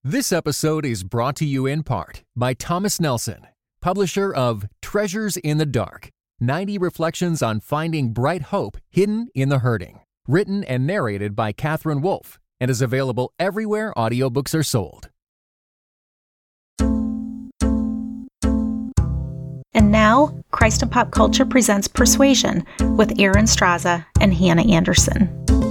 This episode is brought to you in part by Thomas Nelson, publisher of Treasures in the Dark, 90 Reflections on Finding Bright Hope Hidden in the Hurting, written and narrated by Catherine Wolfe, and is available everywhere audiobooks are sold. And now, Christ in Pop Culture presents Persuasion with Aaron Straza and Hannah Anderson.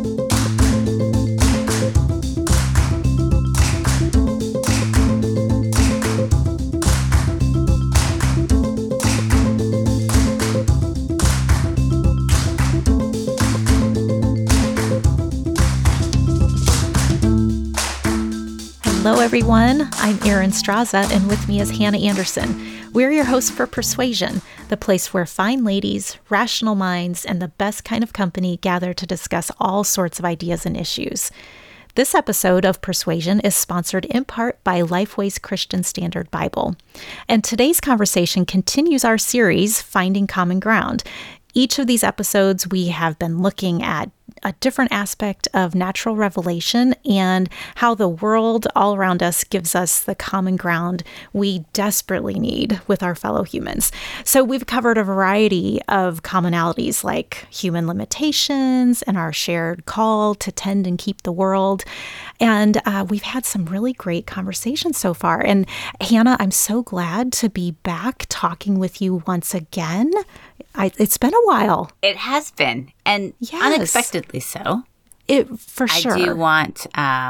Hello, everyone. I'm Aaron Straza, and with me is Hannah Anderson. We're your hosts for Persuasion, the place where fine ladies, rational minds, and the best kind of company gather to discuss all sorts of ideas and issues. This episode of Persuasion is sponsored in part by Lifeway's Christian Standard Bible. And today's conversation continues our series, Finding Common Ground. Each of these episodes, we have been looking at a different aspect of natural revelation and how the world all around us gives us the common ground we desperately need with our fellow humans. So we've covered a variety of commonalities like human limitations and our shared call to tend and keep the world. And we've had some really great conversations so far. And Hannah, I'm so glad to be back talking with you once again. It's been a while. It has been, and yes. Unexpectedly so. For sure. I do want,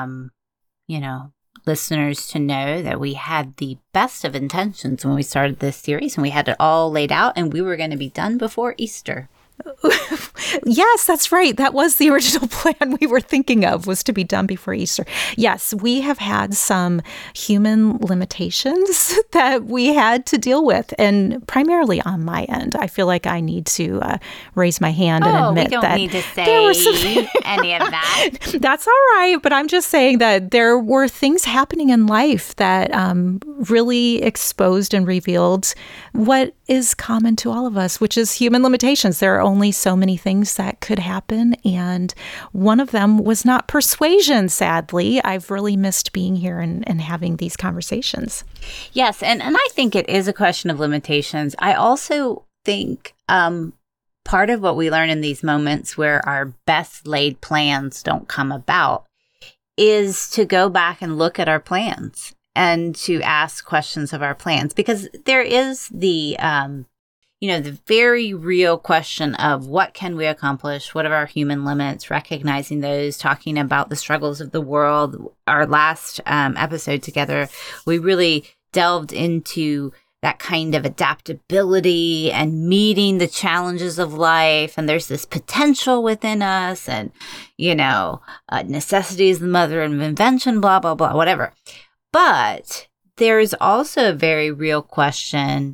listeners to know that we had the best of intentions when we started this series, and we had it all laid out, and we were going to be done before Easter. Yes, that's right. That was the original plan we were thinking of, was to be done before Easter. Yes, we have had some human limitations that we had to deal with, and primarily on my end. I feel like I need to raise my hand and admit that we don't need to say any of that. That's all right, but I'm just saying that there were things happening in life that really exposed and revealed what is common to all of us, which is human limitations. There are only so many things that could happen, and one of them was not persuasion, sadly. I've really missed being here and having these conversations. Yes, and I think it is a question of limitations. I also think part of what we learn in these moments where our best laid plans don't come about is to go back and look at our plans and to ask questions of our plans, because there is the very real question of what can we accomplish? What are our human limits? Recognizing those, talking about the struggles of the world. Our last episode together, we really delved into that kind of adaptability and meeting the challenges of life. And there's this potential within us, and, necessity is the mother of invention, blah, blah, blah, whatever. But there's also a very real question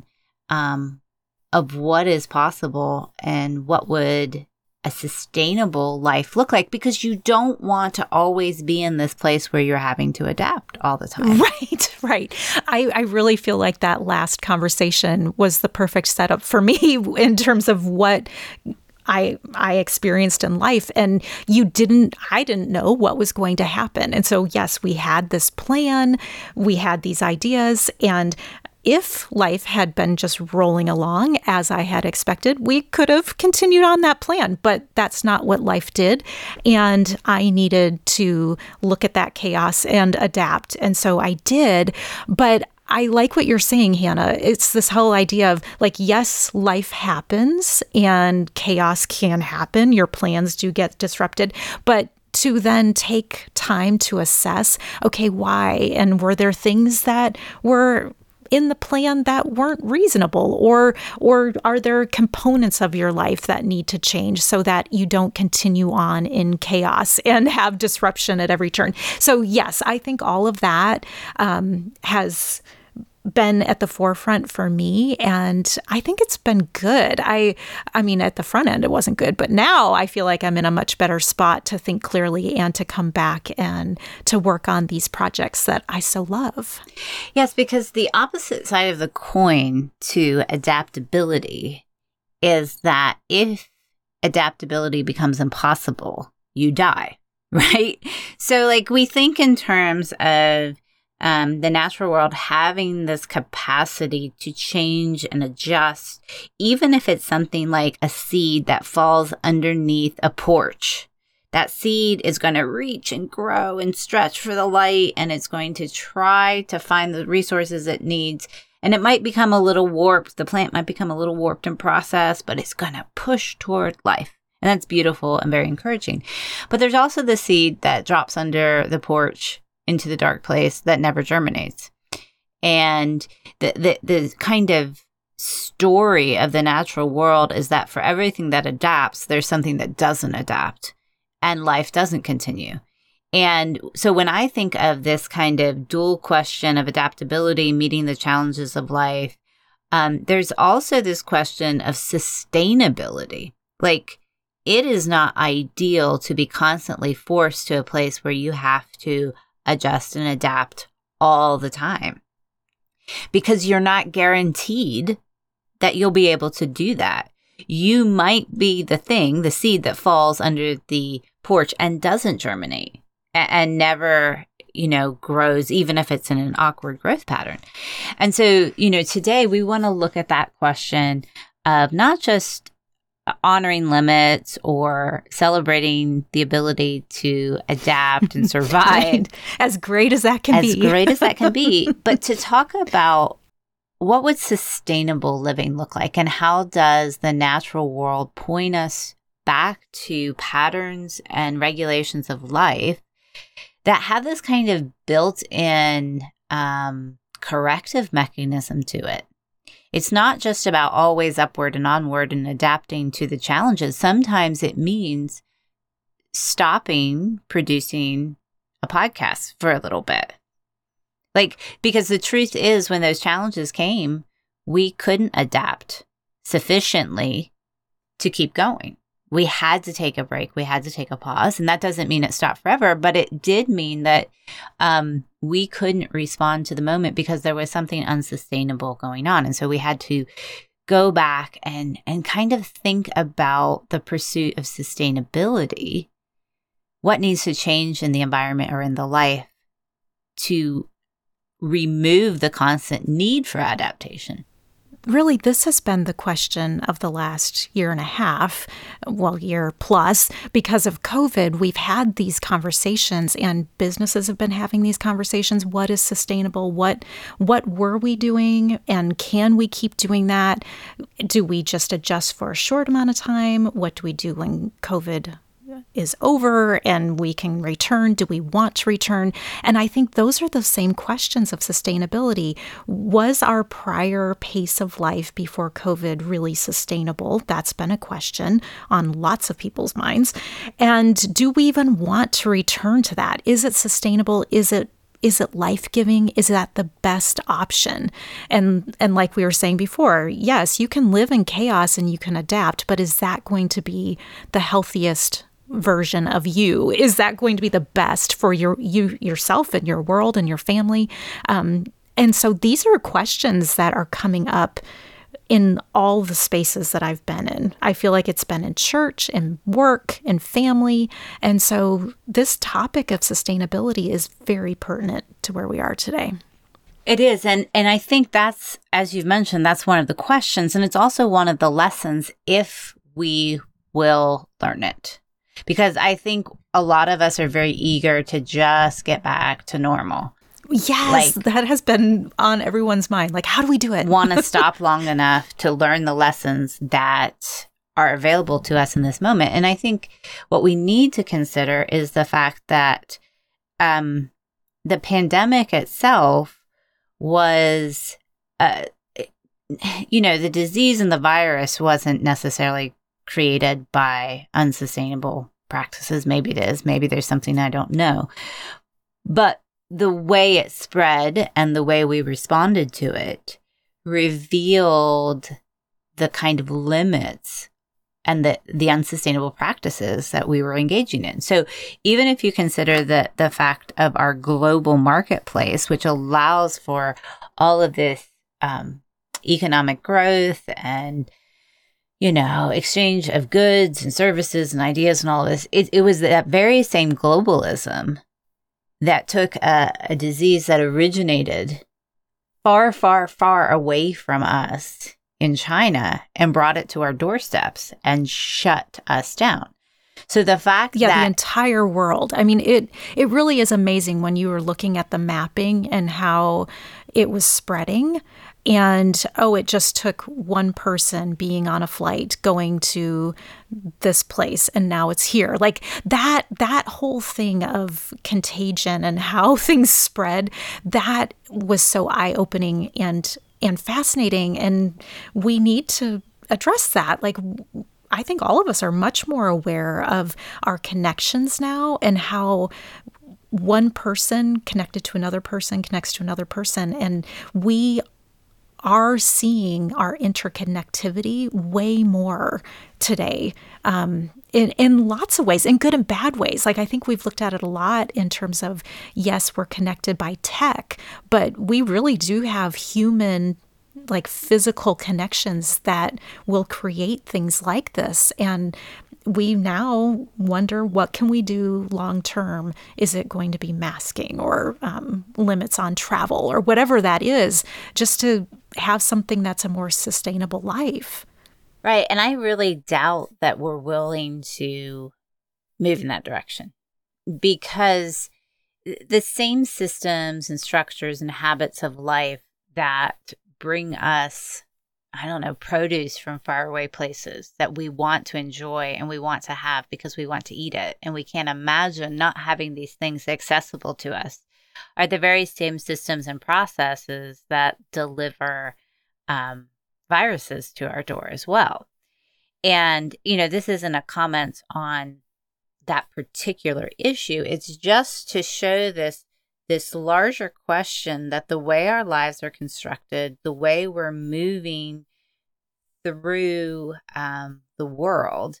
of what is possible and what would a sustainable life look like, because you don't want to always be in this place where you're having to adapt all the time. Right. I really feel like that last conversation was the perfect setup for me in terms of what I experienced in life, and I didn't know what was going to happen. And so, yes, we had this plan, we had these ideas, and if life had been just rolling along as I had expected, we could have continued on that plan, but that's not what life did. And I needed to look at that chaos and adapt. And so I did. But I like what you're saying, Hannah. It's this whole idea of yes, life happens and chaos can happen. Your plans do get disrupted, but to then take time to assess, okay, why? And were there things that were in the plan that weren't reasonable, or are there components of your life that need to change so that you don't continue on in chaos and have disruption at every turn? So yes, I think all of that has been at the forefront for me, and I think it's been good. I mean, at the front end, it wasn't good, but now I feel like I'm in a much better spot to think clearly and to come back and to work on these projects that I so love. Yes, because the opposite side of the coin to adaptability is that if adaptability becomes impossible, you die, right? So like we think in terms of the natural world having this capacity to change and adjust, even if it's something like a seed that falls underneath a porch. That seed is going to reach and grow and stretch for the light, and it's going to try to find the resources it needs. And it might become a little warped. The plant might become a little warped in process, but it's going to push toward life. And that's beautiful and very encouraging. But there's also the seed that drops under the into the dark place that never germinates. And the kind of story of the natural world is that for everything that adapts, there's something that doesn't adapt, and life doesn't continue. And so when I think of this kind of dual question of adaptability, meeting the challenges of life, there's also this question of sustainability. Like, it is not ideal to be constantly forced to a place where you have to adjust and adapt all the time, because you're not guaranteed that you'll be able to do that. You might be the seed that falls under the porch and doesn't germinate and never, grows, even if it's in an awkward growth pattern. And so, today we want to look at that question of not just honoring limits or celebrating the ability to adapt and survive. Right. As great as that can be. As great as that can be. But to talk about what would sustainable living look like, and how does the natural world point us back to patterns and regulations of life that have this kind of built-in corrective mechanism to it. It's not just about always upward and onward and adapting to the challenges. Sometimes it means stopping producing a podcast for a little bit. Because the truth is, when those challenges came, we couldn't adapt sufficiently to keep going. We had to take a break. We had to take a pause. And that doesn't mean it stopped forever, but it did mean that we couldn't respond to the moment because there was something unsustainable going on. And so we had to go back and kind of think about the pursuit of sustainability. What needs to change in the environment or in the life to remove the constant need for adaptation? Really, this has been the question of the last year and a half, year plus. Because of COVID, we've had these conversations, and businesses have been having these conversations. What is sustainable? What were we doing? And can we keep doing that? Do we just adjust for a short amount of time? What do we do when COVID is over and we can return? Do we want to return? And I think those are the same questions of sustainability. Was our prior pace of life before COVID really sustainable? That's been a question on lots of people's minds. And do we even want to return to that? Is it sustainable? Is it life-giving? Is that the best option? And like we were saying before, yes, you can live in chaos and you can adapt, but is that going to be the healthiest version of you? Is that going to be the best for yourself and your world and your family? And so these are questions that are coming up in all the spaces that I've been in. I feel like it's been in church, in work, in family. And so this topic of sustainability is very pertinent to where we are today. It is. And I think that's, as you've mentioned, that's one of the questions. And it's also one of the lessons if we will learn it. Because I think a lot of us are very eager to just get back to normal. Yes, that has been on everyone's mind. How do we do it? Want to stop long enough to learn the lessons that are available to us in this moment. And I think what we need to consider is the fact that the pandemic itself was, the disease and the virus wasn't necessarily created by unsustainable practices. Maybe it is. Maybe there's something I don't know. But the way it spread and the way we responded to it revealed the kind of limits and the unsustainable practices that we were engaging in. So even if you consider the fact of our global marketplace, which allows for all of this economic growth and exchange of goods and services and ideas and all of this, it was that very same globalism that took a disease that originated far, far, far away from us in China and brought it to our doorsteps and shut us down. So the fact that the entire world. I mean, it really is amazing when you were looking at the mapping and how it was spreading. And, it just took one person being on a flight going to this place and now it's here. Like that whole thing of contagion and how things spread, that was so eye-opening and fascinating. And we need to address that. Like, I think all of us are much more aware of our connections now and how one person connected to another person connects to another person. And we are seeing our interconnectivity way more today in lots of ways, in good and bad ways. Like, I think we've looked at it a lot in terms of, yes, we're connected by tech, but we really do have human, like physical connections that will create things like this. And we now wonder, what can we do long term? Is it going to be masking or limits on travel or whatever that is, just to have something that's a more sustainable life? Right. And I really doubt that we're willing to move in that direction, because the same systems and structures and habits of life that bring us, produce from faraway places that we want to enjoy and we want to have because we want to eat it, and we can't imagine not having these things accessible to us, are the very same systems and processes that deliver viruses to our door as well. And, this isn't a comment on that particular issue. It's just to show this larger question that the way our lives are constructed, the way we're moving through the world,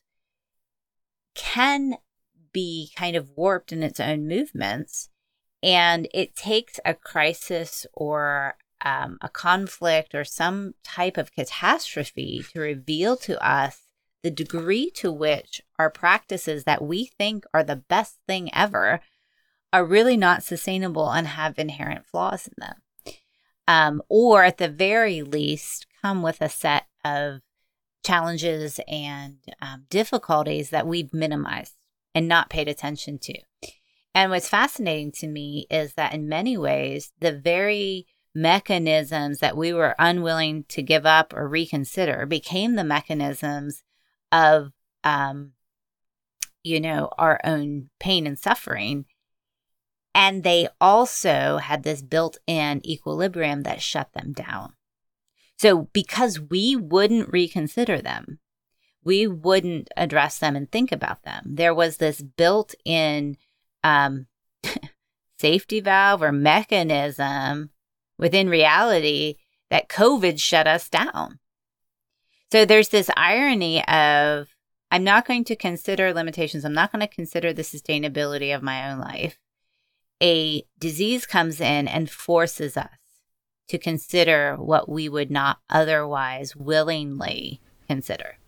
can be kind of warped in its own movements. And it takes a crisis or a conflict or some type of catastrophe to reveal to us the degree to which our practices that we think are the best thing ever are really not sustainable and have inherent flaws in them. Or at the very least, come with a set of challenges and difficulties that we've minimized and not paid attention to. And what's fascinating to me is that in many ways, the very mechanisms that we were unwilling to give up or reconsider became the mechanisms of, our own pain and suffering. And they also had this built-in equilibrium that shut them down. So because we wouldn't reconsider them, we wouldn't address them and think about them, there was this built-in safety valve or mechanism within reality that COVID shut us down. So there's this irony of, I'm not going to consider limitations. I'm not going to consider the sustainability of my own life. A disease comes in and forces us to consider what we would not otherwise willingly consider.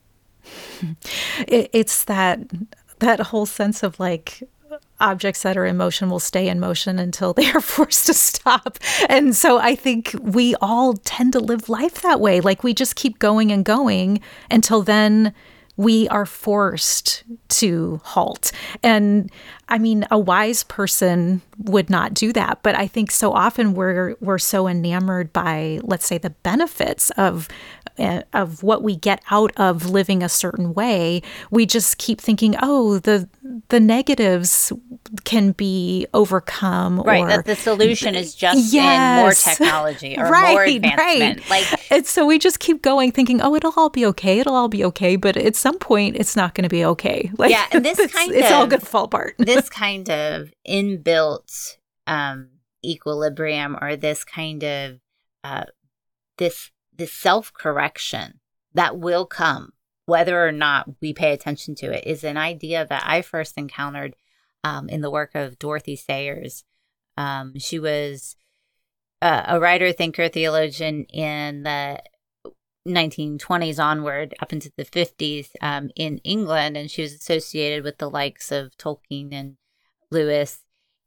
It's that whole sense of like, objects that are in motion will stay in motion until they are forced to stop. And so I think we all tend to live life that way. Like, we just keep going and going until then we are forced to halt. And I mean, a wise person would not do that. But I think so often we're so enamored by, let's say, the benefits of what we get out of living a certain way. We just keep thinking, oh, the negatives can be overcome. Right, or, that the solution is just in more technology or more advancement. Right. And so we just keep going thinking, oh, it'll all be okay. It'll all be okay. But at some point, it's not going to be okay. Like, yeah, and it's all going to fall apart. This kind of inbuilt equilibrium, or this kind of this self-correction that will come whether or not we pay attention to it, is an idea that I first encountered in the work of Dorothy Sayers. She was a writer, thinker, theologian in the 1920s onward up into the 50s in England, and she was associated with the likes of Tolkien and Lewis.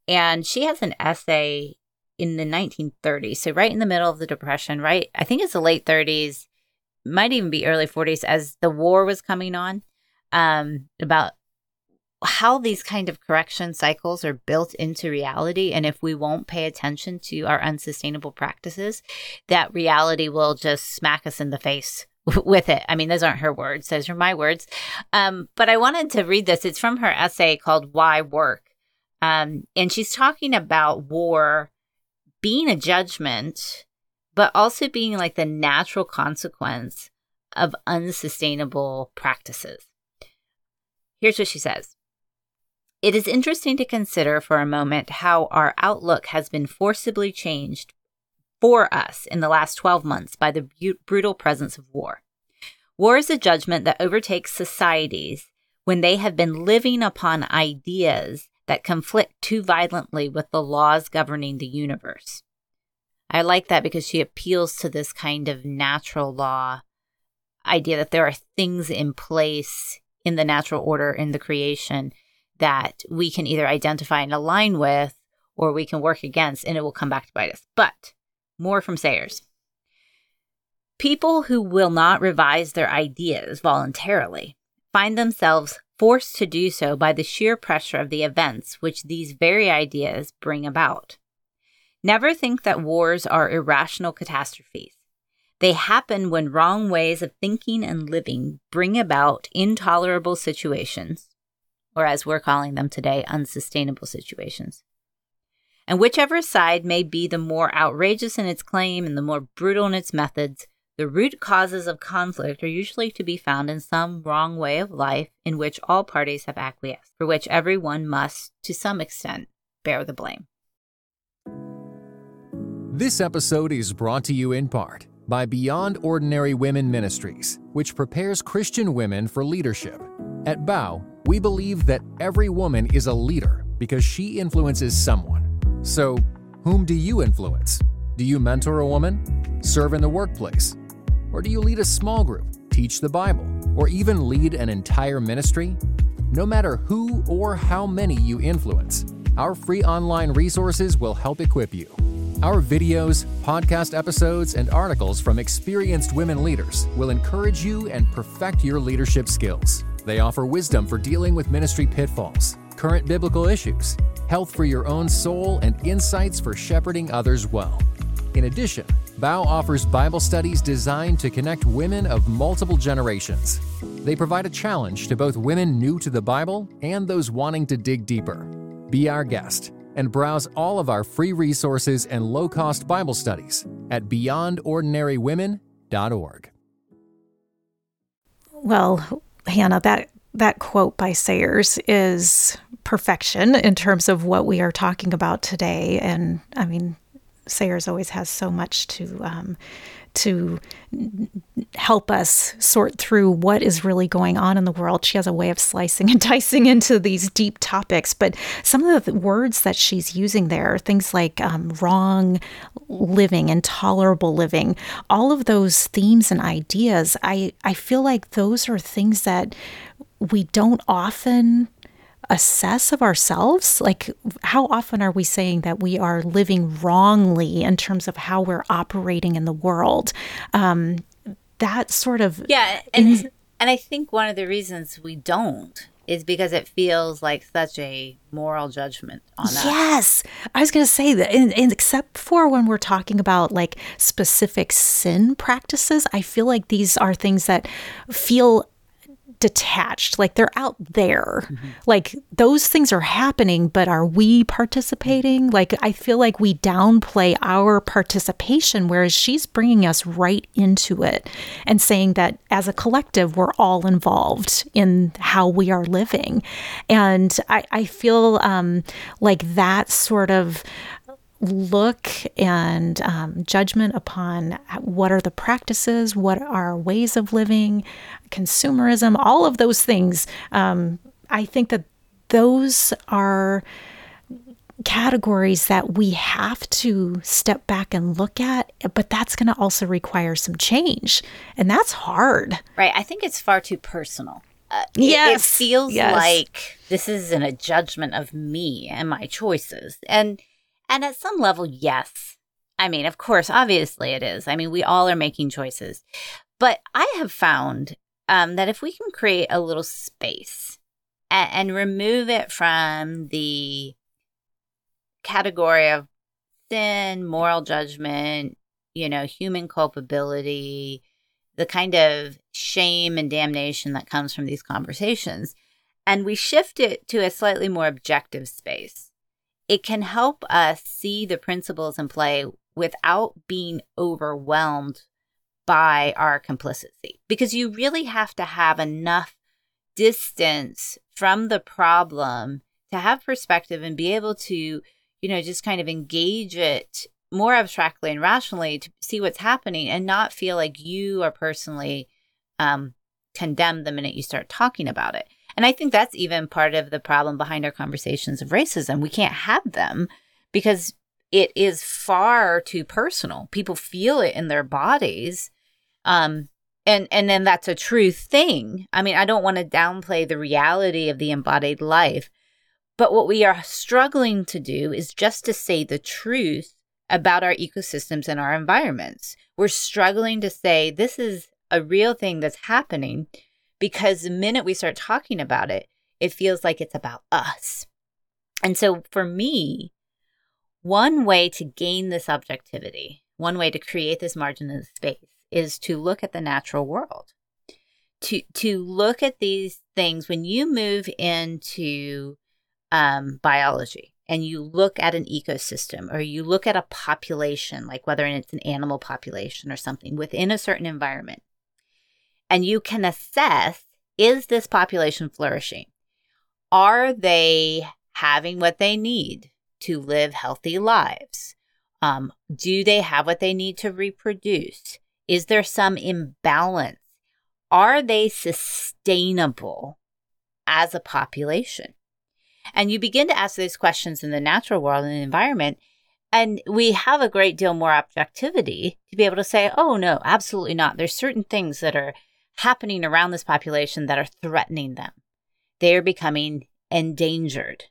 And she has an essay in the 1930s, so right in the middle of the Depression, right? I think it's the late 30s, might even be early 40s, as the war was coming on, about how these kind of correction cycles are built into reality. And if we won't pay attention to our unsustainable practices, that reality will just smack us in the face with it. I mean, those aren't her words. Those are my words. But I wanted to read this. It's from her essay called Why Work? And she's talking about war being a judgment, but also being like the natural consequence of unsustainable practices. Here's what she says. It is interesting to consider for a moment how our outlook has been forcibly changed for us in the last 12 months by the brutal presence of war. War is a judgment that overtakes societies when they have been living upon ideas that conflict too violently with the laws governing the universe. I like that because she appeals to this kind of natural law idea that there are things in place in the natural order in the creation that we can either identify and align with, or we can work against, and it will come back to bite us. But more from Sayers. People who will not revise their ideas voluntarily find themselves forced to do so by the sheer pressure of the events which these very ideas bring about. Never think that wars are irrational catastrophes. They happen when wrong ways of thinking and living bring about intolerable situations, or as we're calling them today, unsustainable situations. And whichever side may be the more outrageous in its claim and the more brutal in its methods, the root causes of conflict are usually to be found in some wrong way of life in which all parties have acquiesced, for which everyone must, to some extent, bear the blame. This episode is brought to you in part by Beyond Ordinary Women Ministries, which prepares Christian women for leadership. At BOW, we believe that every woman is a leader because she influences someone. So, whom do you influence? Do you mentor a woman? Serve in the workplace? Or do you lead a small group, teach the Bible, or even lead an entire ministry? No matter who or how many you influence, our free online resources will help equip you. Our videos, podcast episodes, and articles from experienced women leaders will encourage you and perfect your leadership skills. They offer wisdom for dealing with ministry pitfalls, current biblical issues, health for your own soul, and insights for shepherding others well. In addition, BOW offers Bible studies designed to connect women of multiple generations. They provide a challenge to both women new to the Bible and those wanting to dig deeper. Be our guest and browse all of our free resources and low-cost Bible studies at beyondordinarywomen.org. Well, Hannah, that quote by Sayers is perfection in terms of what we are talking about today. And I mean, Sayers always has so much to help us sort through what is really going on in the world. She has a way of slicing and dicing into these deep topics. But some of the words that she's using there, things like wrong living, intolerable living, all of those themes and ideas, I feel like those are things that we don't often assess of ourselves. Like, how often are we saying that we are living wrongly in terms of how we're operating in the world? That sort of... Yeah, and I think one of the reasons we don't is because it feels like such a moral judgment on us. Yes, I was going to say that, and except for when we're talking about like specific sin practices, I feel like these are things that feel detached, like they're out there. Mm-hmm. Like those things are happening, but are we participating? Like I feel like we downplay our participation, whereas she's bringing us right into it and saying that as a collective, we're all involved in how we are living. And I feel like that sort of look and judgment upon what are the practices, what are ways of living, consumerism, all of those things. I think that those are categories that we have to step back and look at, but that's going to also require some change. And that's hard. Right. I think it's far too personal. Yes. It feels Yes. like this isn't a judgment of me and my choices. And at some level, yes. I mean, of course, obviously it is. I mean, we all are making choices. But I have found that if we can create a little space and remove it from the category of sin, moral judgment, human culpability, the kind of shame and damnation that comes from these conversations, and we shift it to a slightly more objective space, it can help us see the principles in play without being overwhelmed by our complicity. Because you really have to have enough distance from the problem to have perspective and be able to, just kind of engage it more abstractly and rationally to see what's happening and not feel like you are personally condemned the minute you start talking about it. And I think that's even part of the problem behind our conversations of racism. We can't have them because it is far too personal. People feel it in their bodies. And then that's a true thing. I mean, I don't want to downplay the reality of the embodied life, but what we are struggling to do is just to say the truth about our ecosystems and our environments. We're struggling to say this is a real thing that's happening because the minute we start talking about it, it feels like it's about us. And so for me, one way to gain this objectivity, one way to create this margin in space is to look at the natural world, to look at these things. When you move into biology and you look at an ecosystem or you look at a population, like whether it's an animal population or something within a certain environment, and you can assess, is this population flourishing? Are they having what they need to live healthy lives? Do they have what they need to reproduce? Is there some imbalance? Are they sustainable as a population? And you begin to ask these questions in the natural world and the environment, and we have a great deal more objectivity to be able to say, oh, no, absolutely not. There's certain things that are happening around this population that are threatening them. They are becoming endangered.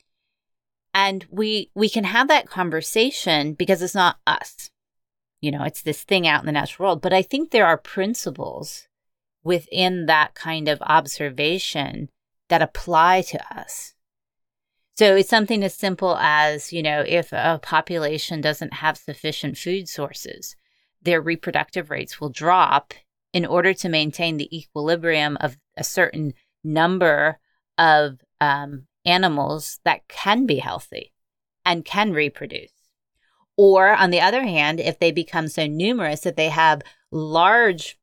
And we can have that conversation because it's not us. It's this thing out in the natural world. But I think there are principles within that kind of observation that apply to us. So it's something as simple as, if a population doesn't have sufficient food sources, their reproductive rates will drop in order to maintain the equilibrium of a certain number of animals that can be healthy and can reproduce. Or on the other hand, if they become so numerous that they have large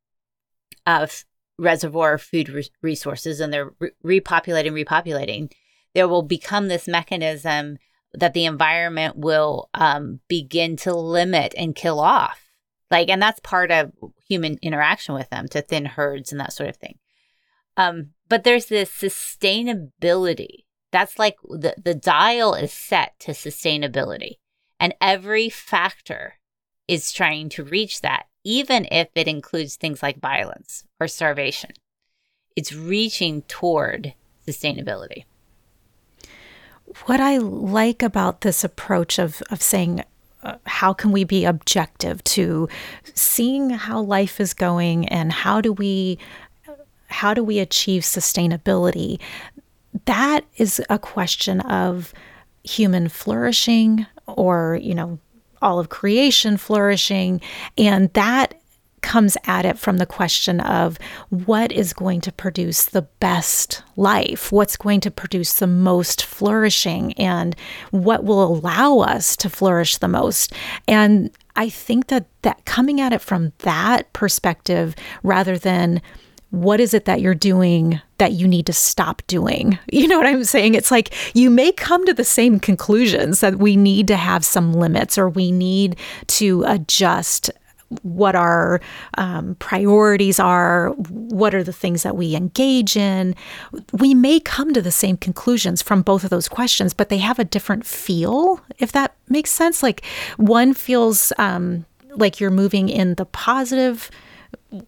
reservoir food resources and they're repopulating, there will become this mechanism that the environment will begin to limit and kill off. And that's part of human interaction with them, to thin herds and that sort of thing. But there's this sustainability. That's like the dial is set to sustainability. And every factor is trying to reach that, even if it includes things like violence or starvation. It's reaching toward sustainability. What I like about this approach of saying, how can we be objective to seeing how life is going and how do we achieve sustainability? That is a question of human flourishing or, all of creation flourishing. And that comes at it from the question of what is going to produce the best life, what's going to produce the most flourishing, and what will allow us to flourish the most. And I think that coming at it from that perspective, rather than what is it that you're doing that you need to stop doing? You know what I'm saying? It's like you may come to the same conclusions that we need to have some limits or we need to adjust what our priorities are, what are the things that we engage in. We may come to the same conclusions from both of those questions, but they have a different feel, if that makes sense. Like one feels like you're moving in the positive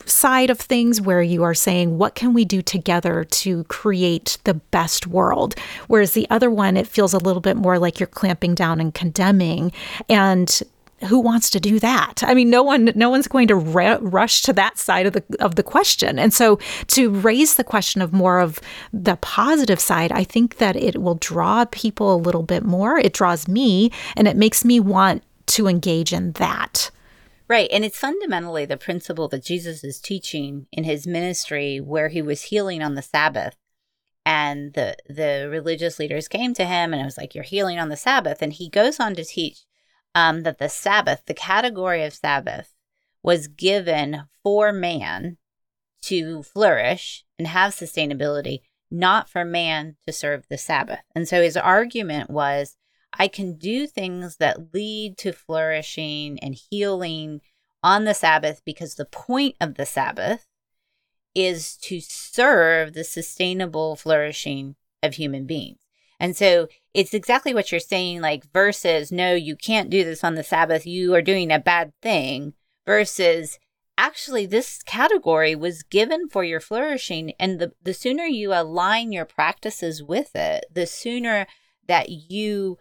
side of things where you are saying, what can we do together to create the best world? Whereas the other one, it feels a little bit more like you're clamping down and condemning. And who wants to do that? I mean, no one's going to rush to that side of the question. And so to raise the question of more of the positive side, I think that it will draw people a little bit more. It draws me, and it makes me want to engage in that. Right. And it's fundamentally the principle that Jesus is teaching in his ministry, where he was healing on the Sabbath. And the religious leaders came to him and it was like, you're healing on the Sabbath. And he goes on to teach that the Sabbath, the category of Sabbath, was given for man to flourish and have sustainability, not for man to serve the Sabbath. And so his argument was, I can do things that lead to flourishing and healing on the Sabbath because the point of the Sabbath is to serve the sustainable flourishing of human beings. And so it's exactly what you're saying, like, versus, no, you can't do this on the Sabbath, you are doing a bad thing, versus, actually, this category was given for your flourishing. And the sooner you align your practices with it, the sooner that you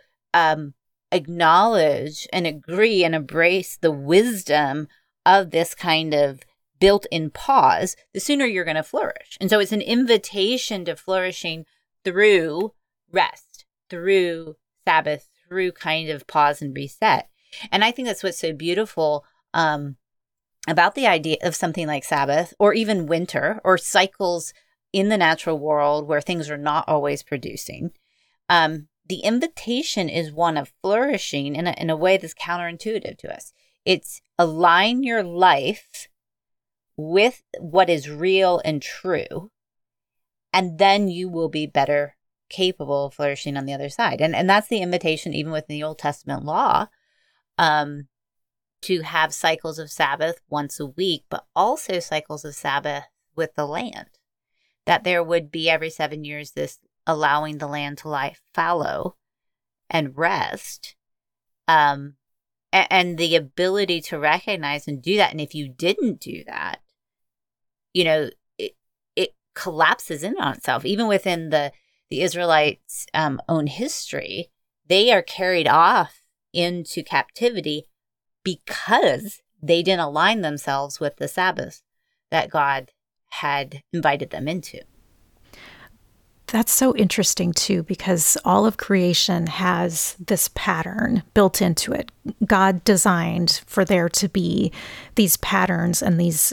acknowledge and agree and embrace the wisdom of this kind of built-in pause, the sooner you're going to flourish. And so it's an invitation to flourishing through rest, through Sabbath, through kind of pause and reset. And I think that's what's so beautiful about the idea of something like Sabbath, or even winter, or cycles in the natural world where things are not always producing. The invitation is one of flourishing in a way that's counterintuitive to us. It's align your life with what is real and true, and then you will be better capable of flourishing on the other side. And that's the invitation, even within the Old Testament law, to have cycles of Sabbath once a week, but also cycles of Sabbath with the land. That there would be every 7 years this allowing the land to lie fallow and rest, and the ability to recognize and do that. And if you didn't do that, it collapses in on itself. Even within the Israelites' own history, they are carried off into captivity because they didn't align themselves with the Sabbath that God had invited them into. That's so interesting, too, because all of creation has this pattern built into it. God designed for there to be these patterns and these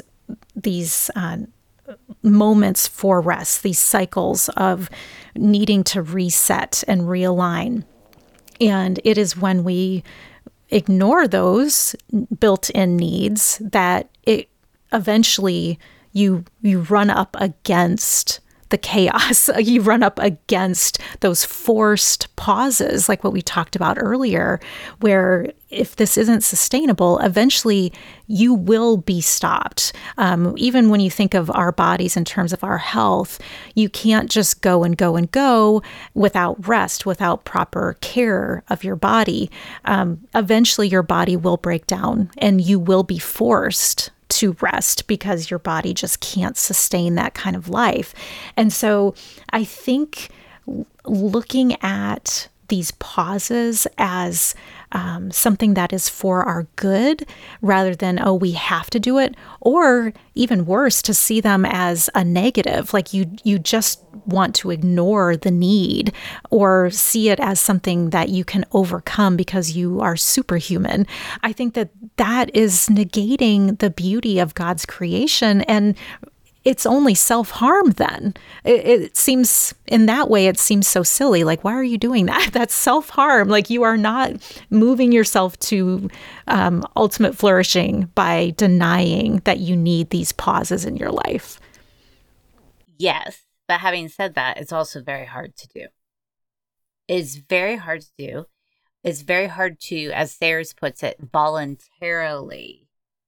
moments for rest, these cycles of needing to reset and realign. And it is when we ignore those built-in needs that it eventually you run up against the chaos. You run up against those forced pauses, like what we talked about earlier, where if this isn't sustainable, eventually you will be stopped. Even when you think of our bodies in terms of our health, you can't just go and go and go without rest, without proper care of your body. Eventually your body will break down and you will be forced to rest because your body just can't sustain that kind of life. And so I think looking at these pauses as something that is for our good rather than, oh, we have to do it, or even worse, to see them as a negative, like you just want to ignore the need or see it as something that you can overcome because you are superhuman. I think that is negating the beauty of God's creation, and it's only self-harm then. It seems, in that way, it seems so silly. Like, why are you doing that? That's self-harm. Like, you are not moving yourself to ultimate flourishing by denying that you need these pauses in your life. Yes, but having said that, it's also very hard to do. It's very hard to do. It's very hard to, as Sayers puts it, voluntarily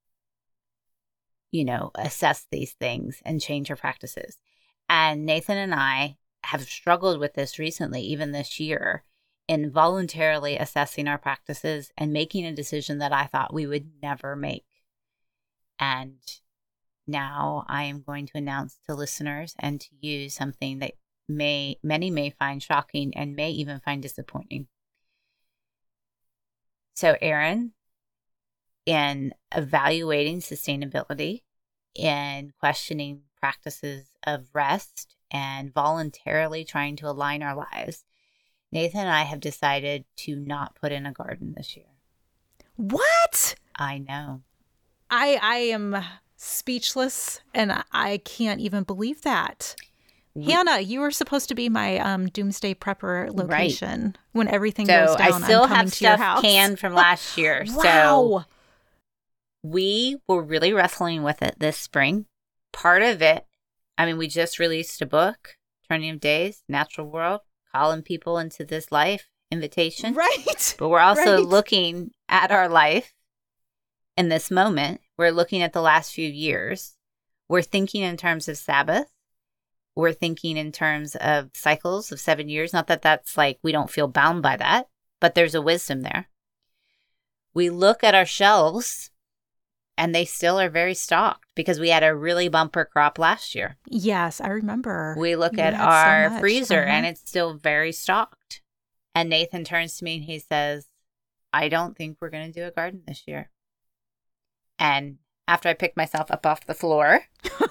assess these things and change your practices. And Nathan and I have struggled with this recently, even this year, in voluntarily assessing our practices and making a decision that I thought we would never make. And now I am going to announce to listeners and to you something that many may find shocking and may even find disappointing. So, Erin, in evaluating sustainability, in questioning practices of rest, and voluntarily trying to align our lives, Nathan and I have decided to not put in a garden this year. What? I know. I am speechless, and I can't even believe that. Hannah, you were supposed to be my doomsday prepper location when everything goes down. I still I'm coming have to your stuff house. canned from last year. Wow. So we were really wrestling with it this spring. Part of it, I mean, we just released a book, Turning of Days, Natural World, calling people into this life invitation. Right. But we're also looking at our life in this moment. We're looking at the last few years. We're thinking in terms of Sabbath. We're thinking in terms of cycles of 7 years. Not that that's like we don't feel bound by that, but there's a wisdom there. We look at our shelves and they still are very stocked because we had a really bumper crop last year. Yes, I remember. We look at our freezer and it's still very stocked. And Nathan turns to me and he says, I don't think we're going to do a garden this year. And after I picked myself up off the floor,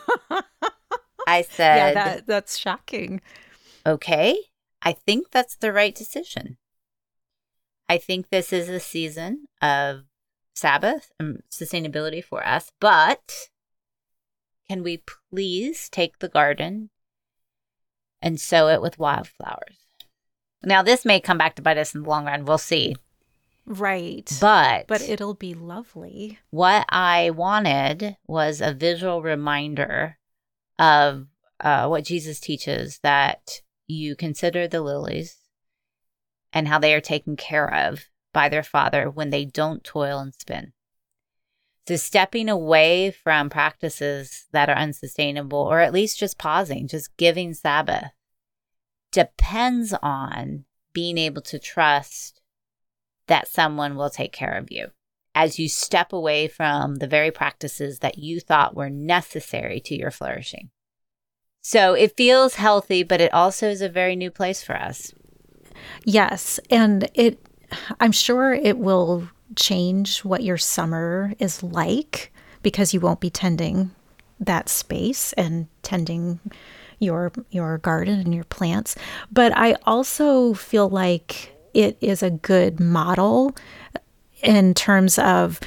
I said, yeah, that's shocking. Okay, I think that's the right decision. I think this is a season of Sabbath and sustainability for us, but can we please take the garden and sow it with wildflowers? Now, this may come back to bite us in the long run. We'll see. Right. But it'll be lovely. What I wanted was a visual reminder of what Jesus teaches, that you consider the lilies and how they are taken care of by their Father when they don't toil and spin. So stepping away from practices that are unsustainable, or at least just pausing, just giving Sabbath, depends on being able to trust that someone will take care of you as you step away from the very practices that you thought were necessary to your flourishing. So it feels healthy, but it also is a very new place for us. Yes. And I'm sure it will change what your summer is like, because you won't be tending that space and tending your garden and your plants. But I also feel like it is a good model in terms of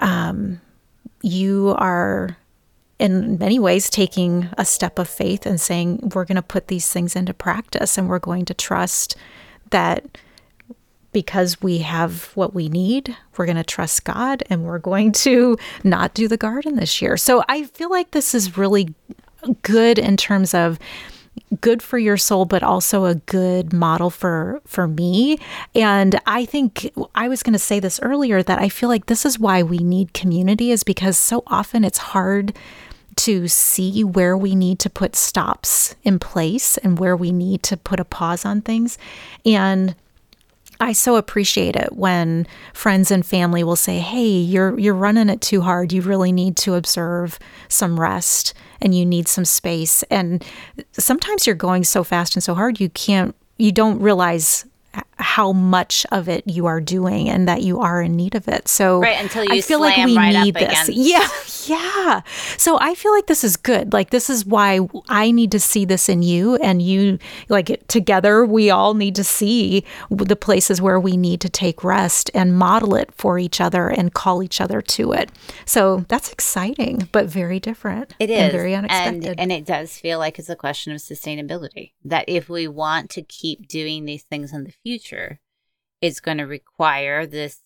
you are in many ways taking a step of faith and saying, we're going to put these things into practice, and we're going to trust that because we have what we need, we're going to trust God, and we're going to not do the garden this year. So I feel like this is really good in terms of good for your soul, but also a good model for me. And I think I was going to say this earlier, that I feel like this is why we need community, is because so often it's hard to see where we need to put stops in place and where we need to put a pause on things. And I so appreciate it when friends and family will say, hey, you're running it too hard. You really need to observe some rest and you need some space. And sometimes you're going so fast and so hard, you don't realize how much of it you are doing and that you are in need of it. So right, until you I feel like we right need this. Yeah. So I feel like this is good. Like, this is why I need to see this in you, and you, like, together we all need to see the places where we need to take rest and model it for each other and call each other to it. So that's exciting, but very different. It is. And very unexpected. And it does feel like it's a question of sustainability, that if we want to keep doing these things in the future, it's going to require this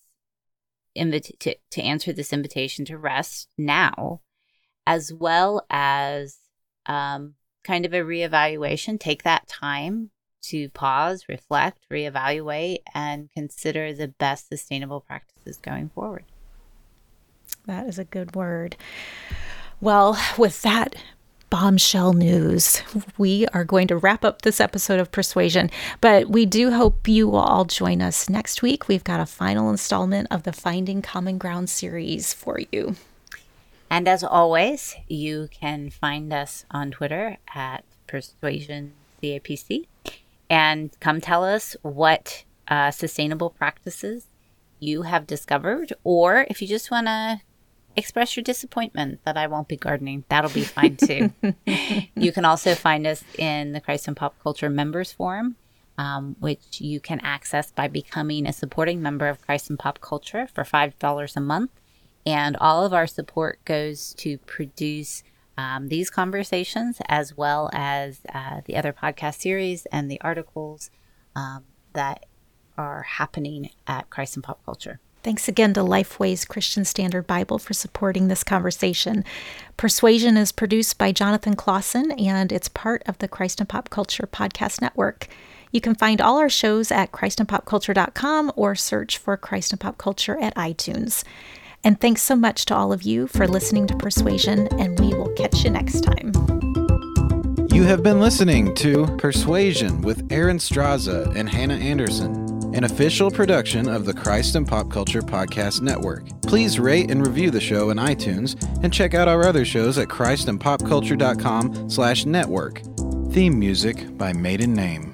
to answer this invitation to rest now, as well as kind of a reevaluation. Take that time to pause, reflect, reevaluate, and consider the best sustainable practices going forward. That is a good word. Well, with that bombshell news, we are going to wrap up this episode of Persuasion, but we do hope you will all join us next week. We've got a final installment of the Finding Common Ground series for you. And as always, you can find us on Twitter at PersuasionCAPC, and come tell us what sustainable practices you have discovered, or if you just want to express your disappointment that I won't be gardening, that'll be fine too. You can also find us in the Christ and Pop Culture Members Forum, which you can access by becoming a supporting member of Christ and Pop Culture for $5 a month. And all of our support goes to produce these conversations, as well as the other podcast series and the articles that are happening at Christ and Pop Culture. Thanks again to Lifeway's Christian Standard Bible for supporting this conversation. Persuasion is produced by Jonathan Clausen, and it's part of the Christ and Pop Culture Podcast Network. You can find all our shows at christandpopculture.com or search for Christ and Pop Culture at iTunes. And thanks so much to all of you for listening to Persuasion, and we will catch you next time. You have been listening to Persuasion with Aaron Straza and Hannah Anderson, an official production of the Christ and Pop Culture Podcast Network. Please rate and review the show in iTunes, and check out our other shows at christandpopculture.com/network. Theme music by Maiden Name.